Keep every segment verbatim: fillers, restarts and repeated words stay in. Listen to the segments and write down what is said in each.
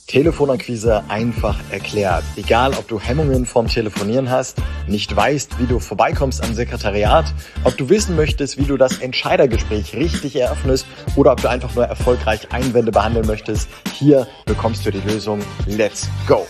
Telefonakquise einfach erklärt. Egal, ob du Hemmungen vorm Telefonieren hast, nicht weißt, wie du vorbeikommst am Sekretariat, ob du wissen möchtest, wie du das Entscheidergespräch richtig eröffnest oder ob du einfach nur erfolgreich Einwände behandeln möchtest, hier bekommst du die Lösung. Let's go!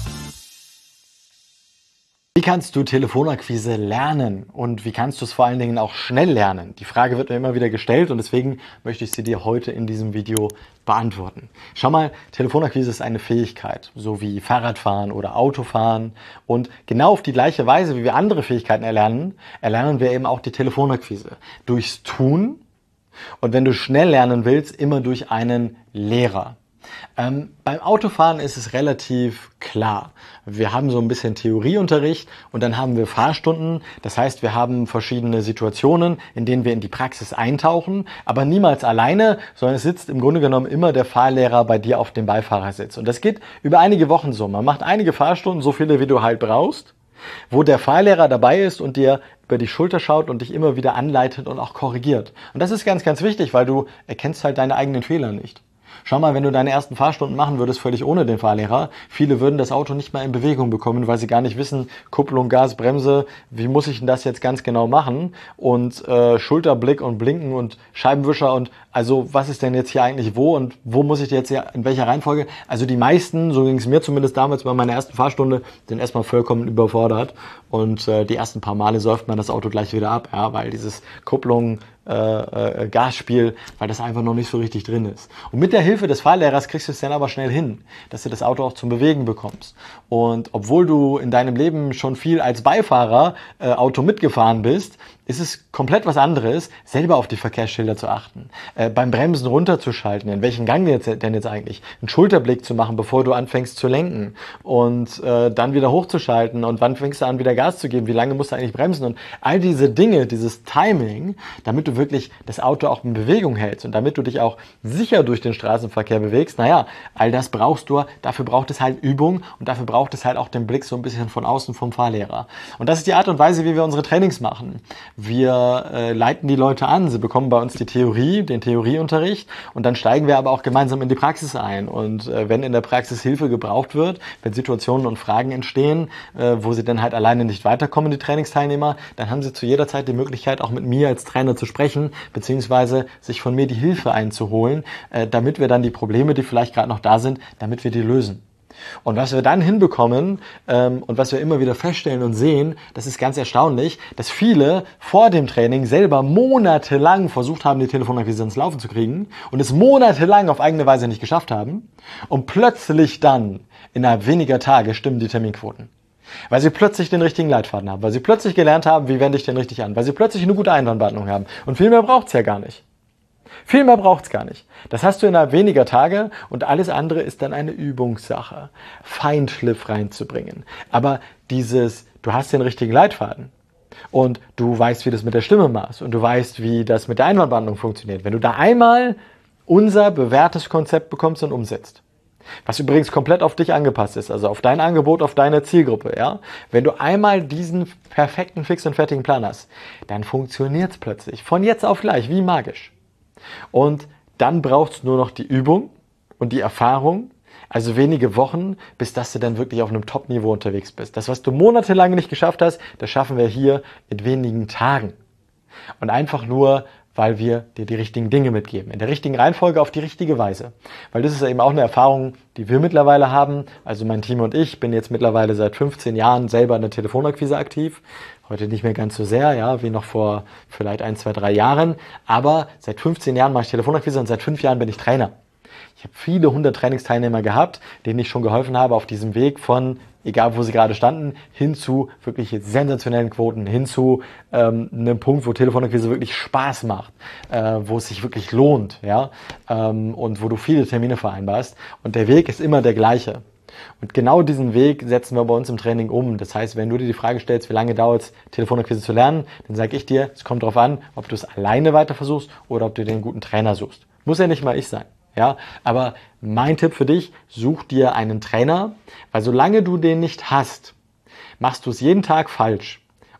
Wie kannst du Telefonakquise lernen und wie kannst du es vor allen Dingen auch schnell lernen? Die Frage wird mir immer wieder gestellt und deswegen möchte ich sie dir heute in diesem Video beantworten. Schau mal, Telefonakquise ist eine Fähigkeit, so wie Fahrradfahren oder Autofahren, und genau auf die gleiche Weise, wie wir andere Fähigkeiten erlernen, erlernen wir eben auch die Telefonakquise. Durchs Tun und wenn du schnell lernen willst, immer durch einen Lehrer. Ähm, beim Autofahren ist es relativ klar. Wir haben so ein bisschen Theorieunterricht und dann haben wir Fahrstunden. Das heißt, wir haben verschiedene Situationen, in denen wir in die Praxis eintauchen, aber niemals alleine, sondern es sitzt im Grunde genommen immer der Fahrlehrer bei dir auf dem Beifahrersitz. Und das geht über einige Wochen so. Man macht einige Fahrstunden, so viele wie du halt brauchst, wo der Fahrlehrer dabei ist und dir über die Schulter schaut und dich immer wieder anleitet und auch korrigiert. Und das ist ganz, ganz wichtig, weil du erkennst halt deine eigenen Fehler nicht. Schau mal, wenn du deine ersten Fahrstunden machen würdest, völlig ohne den Fahrlehrer, viele würden das Auto nicht mal in Bewegung bekommen, weil sie gar nicht wissen, Kupplung, Gas, Bremse, wie muss ich denn das jetzt ganz genau machen? Und äh, Schulterblick und Blinken und Scheibenwischer und also was ist denn jetzt hier eigentlich wo und wo muss ich jetzt hier, in welcher Reihenfolge? Also die meisten, so ging es mir zumindest damals bei meiner ersten Fahrstunde, sind erstmal vollkommen überfordert und äh, die ersten paar Male säuft man das Auto gleich wieder ab, ja, weil dieses Kupplung, Äh, äh, Gasspiel, weil das einfach noch nicht so richtig drin ist. Und mit der Hilfe des Fahrlehrers kriegst du es dann aber schnell hin, dass du das Auto auch zum Bewegen bekommst. Und obwohl du in deinem Leben schon viel als Beifahrer äh, Auto mitgefahren bist, ist es komplett was anderes, selber auf die Verkehrsschilder zu achten, äh, beim Bremsen runterzuschalten, in welchen Gang jetzt, denn jetzt eigentlich, einen Schulterblick zu machen, bevor du anfängst zu lenken und äh, dann wieder hochzuschalten und wann fängst du an, wieder Gas zu geben, wie lange musst du eigentlich bremsen und all diese Dinge, dieses Timing, damit du wirklich das Auto auch in Bewegung hältst und damit du dich auch sicher durch den Straßenverkehr bewegst, naja, all das brauchst du, dafür braucht es halt Übung und dafür braucht es halt auch den Blick so ein bisschen von außen vom Fahrlehrer. Und das ist die Art und Weise, wie wir unsere Trainings machen. Wir äh, leiten die Leute an, sie bekommen bei uns die Theorie, den Theorieunterricht und dann steigen wir aber auch gemeinsam in die Praxis ein. Und äh, wenn in der Praxis Hilfe gebraucht wird, wenn Situationen und Fragen entstehen, äh, wo sie dann halt alleine nicht weiterkommen, die Trainingsteilnehmer, dann haben sie zu jeder Zeit die Möglichkeit, auch mit mir als Trainer zu sprechen, beziehungsweise sich von mir die Hilfe einzuholen, äh, damit wir dann die Probleme, die vielleicht gerade noch da sind, damit wir die lösen. Und was wir dann hinbekommen ähm, und was wir immer wieder feststellen und sehen, das ist ganz erstaunlich, dass viele vor dem Training selber monatelang versucht haben, die Telefonakquise ins Laufen zu kriegen und es monatelang auf eigene Weise nicht geschafft haben und plötzlich dann innerhalb weniger Tage stimmen die Terminquoten. Weil sie plötzlich den richtigen Leitfaden haben, weil sie plötzlich gelernt haben, wie wende ich den richtig an, weil sie plötzlich eine gute Einwandbehandlung haben. Und viel mehr braucht's ja gar nicht. Viel mehr braucht's gar nicht. Das hast du innerhalb weniger Tage und alles andere ist dann eine Übungssache, Feinschliff reinzubringen. Aber dieses, du hast den richtigen Leitfaden und du weißt, wie das mit der Stimme machst und du weißt, wie das mit der Einwandbehandlung funktioniert. Wenn du da einmal unser bewährtes Konzept bekommst und umsetzt, was übrigens komplett auf dich angepasst ist, also auf dein Angebot, auf deine Zielgruppe, ja. Wenn du einmal diesen perfekten, fix und fertigen Plan hast, dann funktioniert's plötzlich. Von jetzt auf gleich, wie magisch. Und dann braucht's nur noch die Übung und die Erfahrung, also wenige Wochen, bis dass du dann wirklich auf einem Top-Niveau unterwegs bist. Das, was du monatelang nicht geschafft hast, das schaffen wir hier in wenigen Tagen. Und einfach nur, weil wir dir die richtigen Dinge mitgeben. In der richtigen Reihenfolge auf die richtige Weise. Weil das ist eben auch eine Erfahrung, die wir mittlerweile haben. Also mein Team und ich bin jetzt mittlerweile seit fünfzehn Jahren selber in der Telefonakquise aktiv. Heute nicht mehr ganz so sehr, ja, wie noch vor vielleicht ein, zwei, drei Jahren. Aber seit fünfzehn Jahren mache ich Telefonakquise und seit fünf Jahren bin ich Trainer. Ich habe viele hundert Trainingsteilnehmer gehabt, denen ich schon geholfen habe auf diesem Weg von, egal wo sie gerade standen, hin zu wirklich sensationellen Quoten, hin zu ähm, einem Punkt, wo Telefonakquise wirklich Spaß macht, äh, wo es sich wirklich lohnt, ja, ähm, und wo du viele Termine vereinbarst. Und der Weg ist immer der gleiche. Und genau diesen Weg setzen wir bei uns im Training um. Das heißt, wenn du dir die Frage stellst, wie lange dauert es, Telefonakquise zu lernen, dann sage ich dir, es kommt darauf an, ob du es alleine weiter versuchst oder ob du dir einen guten Trainer suchst. Muss ja nicht mal ich sein. Ja, aber mein Tipp für dich, such dir einen Trainer, weil solange du den nicht hast, machst du es jeden Tag falsch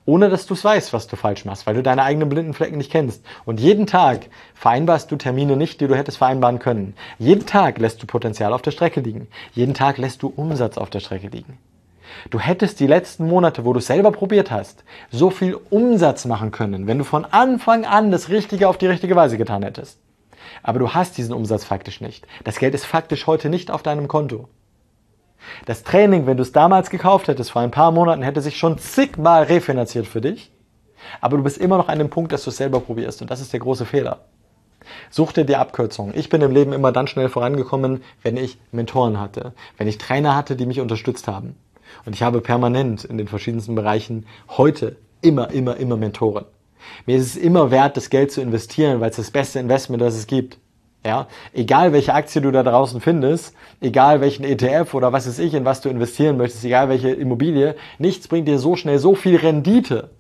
ohne dass du es weißt, was du falsch machst, weil du deine eigenen blinden Flecken nicht kennst. Und jeden Tag vereinbarst du Termine nicht, die du hättest vereinbaren können. Jeden Tag lässt du Potenzial auf der Strecke liegen. Jeden Tag lässt du Umsatz auf der Strecke liegen. Du hättest die letzten Monate, wo du es selber probiert hast, so viel Umsatz machen können, wenn du von Anfang an das Richtige auf die richtige Weise getan hättest. Aber du hast diesen Umsatz faktisch nicht. Das Geld ist faktisch heute nicht auf deinem Konto. Das Training, wenn du es damals gekauft hättest, vor ein paar Monaten, hätte sich schon zigmal refinanziert für dich. Aber du bist immer noch an dem Punkt, dass du es selber probierst. Und das ist der große Fehler. Such dir die Abkürzung. Ich bin im Leben immer dann schnell vorangekommen, wenn ich Mentoren hatte. Wenn ich Trainer hatte, die mich unterstützt haben. Und ich habe permanent in den verschiedensten Bereichen heute immer, immer, immer Mentoren. Mir ist es immer wert, das Geld zu investieren, weil es das beste Investment, das es gibt. Ja, egal welche Aktie du da draußen findest, egal welchen E T F oder was weiß ich, in was du investieren möchtest, egal welche Immobilie, nichts bringt dir so schnell so viel Rendite,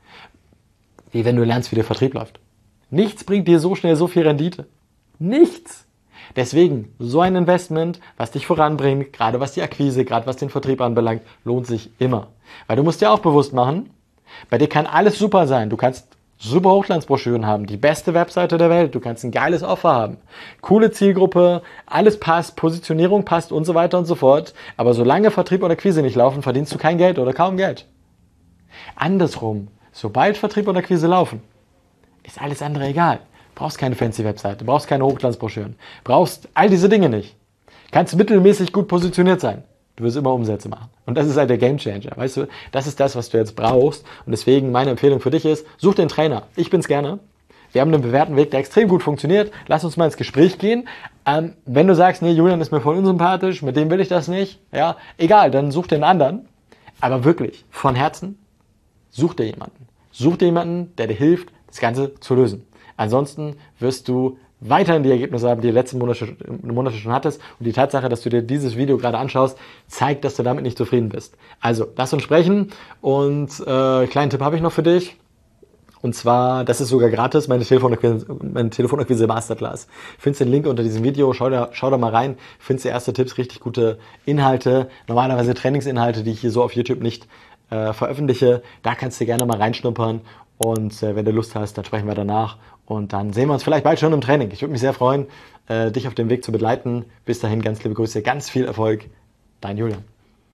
wie wenn du lernst, wie der Vertrieb läuft. Nichts bringt dir so schnell so viel Rendite. Nichts. Deswegen, so ein Investment, was dich voranbringt, gerade was die Akquise, gerade was den Vertrieb anbelangt, lohnt sich immer. Weil du musst dir auch bewusst machen, bei dir kann alles super sein. Du kannst super Hochglanzbroschüren haben, die beste Webseite der Welt, du kannst ein geiles Offer haben, coole Zielgruppe, alles passt, Positionierung passt und so weiter und so fort. Aber solange Vertrieb oder Akquise nicht laufen, verdienst du kein Geld oder kaum Geld. Andersrum, sobald Vertrieb oder Akquise laufen, ist alles andere egal. Brauchst keine fancy Webseite, brauchst keine Hochglanzbroschüren, brauchst all diese Dinge nicht. Kannst mittelmäßig gut positioniert sein. Du wirst immer Umsätze machen. Und das ist halt der Gamechanger. Weißt du, das ist das, was du jetzt brauchst. Und deswegen meine Empfehlung für dich ist, such den Trainer. Ich bin's gerne. Wir haben einen bewährten Weg, der extrem gut funktioniert. Lass uns mal ins Gespräch gehen. Ähm, wenn du sagst, nee, Julian ist mir voll unsympathisch, mit dem will ich das nicht, ja, egal, dann such den anderen. Aber wirklich, von Herzen, such dir jemanden. Such dir jemanden, der dir hilft, das Ganze zu lösen. Ansonsten wirst du weiterhin die Ergebnisse haben, die du die letzten Monate, Monate schon hattest. Und die Tatsache, dass du dir dieses Video gerade anschaust, zeigt, dass du damit nicht zufrieden bist. Also, lass uns sprechen. Und äh, kleinen Tipp habe ich noch für dich. Und zwar, das ist sogar gratis, meine Telefonakquise, meine Telefonakquise Masterclass. Findest den Link unter diesem Video, schau da, schau da mal rein. Findest die erste Tipps, richtig gute Inhalte. Normalerweise Trainingsinhalte, die ich hier so auf YouTube nicht äh, veröffentliche. Da kannst du gerne mal reinschnuppern. Und äh, wenn du Lust hast, dann sprechen wir danach. Und dann sehen wir uns vielleicht bald schon im Training. Ich würde mich sehr freuen, äh, dich auf dem Weg zu begleiten. Bis dahin, ganz liebe Grüße, ganz viel Erfolg. Dein Julian.